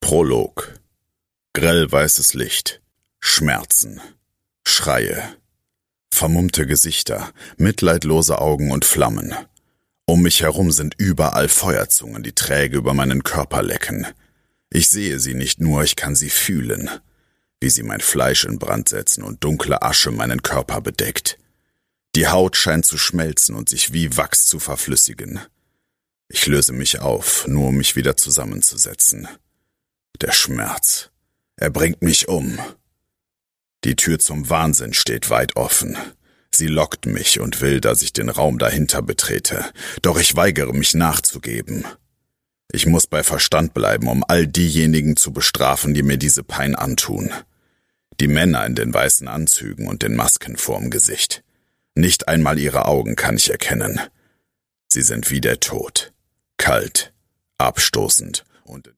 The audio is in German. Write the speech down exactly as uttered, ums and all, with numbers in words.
Prolog. Grell weißes Licht, Schmerzen, Schreie, vermummte Gesichter, mitleidlose Augen und Flammen. Um mich herum sind überall Feuerzungen, die träge über meinen Körper lecken. Ich sehe sie nicht nur, ich kann sie fühlen, wie sie mein Fleisch in Brand setzen und dunkle Asche meinen Körper bedeckt. Die Haut scheint zu schmelzen und sich wie Wachs zu verflüssigen. Ich löse mich auf, nur um mich wieder zusammenzusetzen. Der Schmerz, er bringt mich um. Die Tür zum Wahnsinn steht weit offen. Sie lockt mich und will, dass ich den Raum dahinter betrete, doch ich weigere mich nachzugeben. Ich muss bei Verstand bleiben, um all diejenigen zu bestrafen, die mir diese Pein antun. Die Männer in den weißen Anzügen und den Masken vorm Gesicht. Nicht einmal ihre Augen kann ich erkennen. Sie sind wie der Tod, kalt, abstoßend und